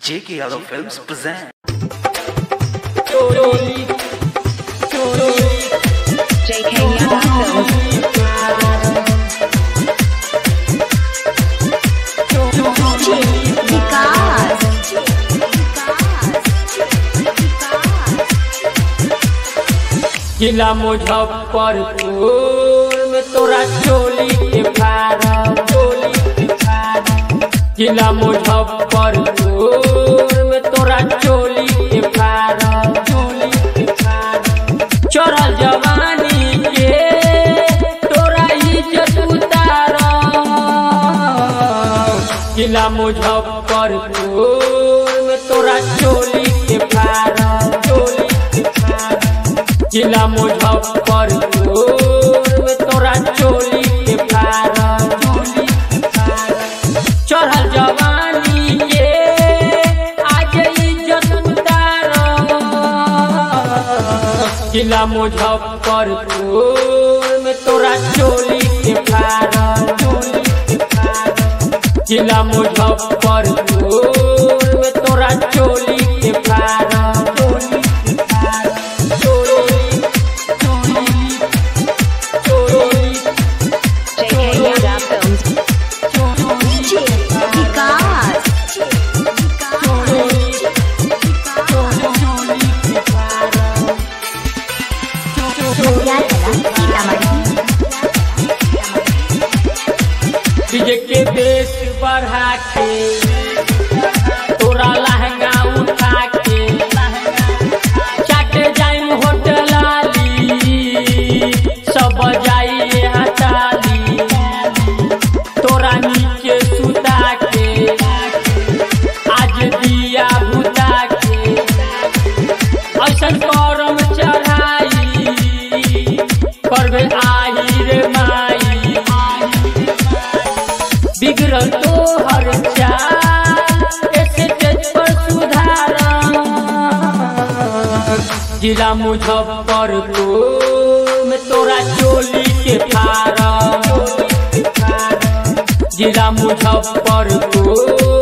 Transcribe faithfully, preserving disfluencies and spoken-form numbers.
J K Yadav Films present Choroli, choroli, J K Yadav Films. Vikas. जिला मुजफ्फरपुर में तोरा चोली के फारम, चोली के फारम। जिला मुजफ्फरपुर में तोरा चोली के फारम, चोली के फारम। चढ़ल जवानी के तोरा इज्जत उतारम। जिला मुजफ्फरपुर में तोरा चोली के फारम, चोली के फारम। जिला मुजफ्फरपुर में तोरा चोली के फारम, चोली के फारम। चढ़ल जवानी के आज इज्जत उतारम। जिला मुजफ्फरपुर में तोरा चोली के फारम, चोली के फारम। जिला मुजफ्फरपुर में तोरा चोली के फारम, चोली के फारम। J K Yadav Films. Vikas. DJ के बेस बढ़ा के तोरा लहंगा उठा के चाटे जाइम होटल आली सब जाइए हटाली तोरा नीचे सुता के आज दिया बुता के ऐसन करम चढ़ाई करबे आई रे माई बिगड़ल तो हर चाल ऐसे तेज पर सुधारम। जिला मुजफ्फरपुर में तोरा चोली के फारम, जिला मुजफ्फरपुर